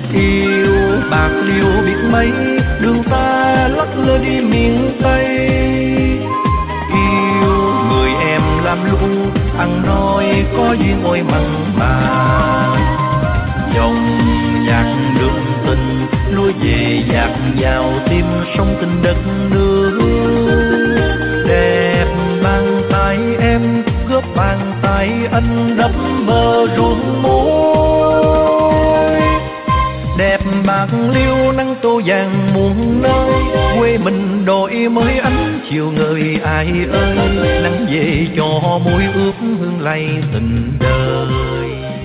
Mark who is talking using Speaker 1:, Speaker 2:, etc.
Speaker 1: Yêu bạc liêu biết mấy, đường ta lắc lơ đi miền Tây. Yêu người em làm lu, ăn nói có duyên ôi mặn mà. Dòng nhạc đường tình lối về dạt vào tim sông tình đất nước. Đẹp bàn tay em góp bàn tay anh đắp bờ ruộng muối. Đẹp bạc liêu nắng tô vàng muôn nơi, quê mình đổi mới ánh chiều người ai ơi. Nắng về cho môi ướp hương lay tình đời.